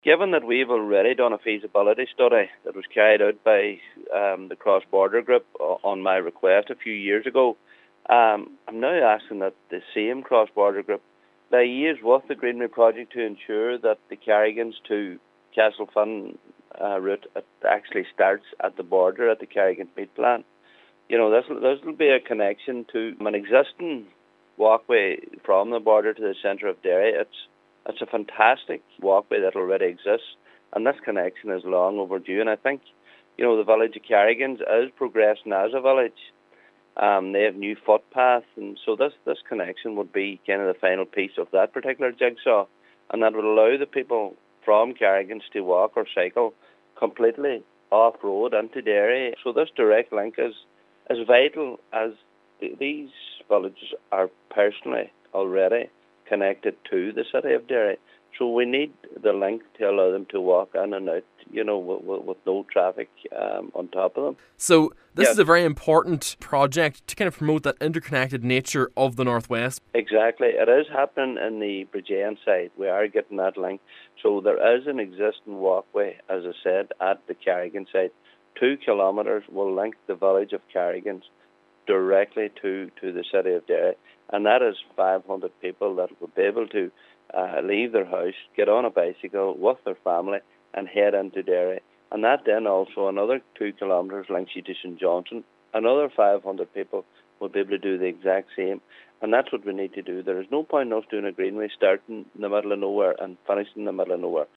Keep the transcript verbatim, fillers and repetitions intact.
Given that we've already done a feasibility study that was carried out by um, the Cross Border Group on my request a few years ago, um, I'm now asking that the same Cross Border Group liaise with the Greenway project to ensure that the Carrigans to Castlefin uh, route actually starts at the border at the Carrigan meat plant. You know, this this will be a connection to an existing walkway from the border to the centre of Derry. It's it's a fantastic walkway that already exists, and this connection is long overdue. And I think, you know, the village of Carrigans is progressing as a village. Um, they have new footpaths, and so this, this connection would be kind of the final piece of that particular jigsaw, and that would allow the people from Carrigans to walk or cycle completely off-road into Derry. So this direct link is as vital as th- these villages are personally already connected to the city of Derry. So we need the link to allow them to walk in and out, you know, with, with, with no traffic um, on top of them. So this yes. is a very important project to kind of promote that interconnected nature of the Northwest. Exactly. It is happening in the Bridgean side. We are getting that link. So there is an existing walkway, as I said, at the Carrigan side. Two kilometres will link the village of Carrigans directly to, to the city of Derry. And that is five hundred people that will be able to uh, leave their house, get on a bicycle with their family and head into Derry. And that then also another two kilometres links you to St Johnson. Another five hundred people will be able to do the exact same. And that's what we need to do. There is no point in us doing a greenway starting in the middle of nowhere and finishing in the middle of nowhere.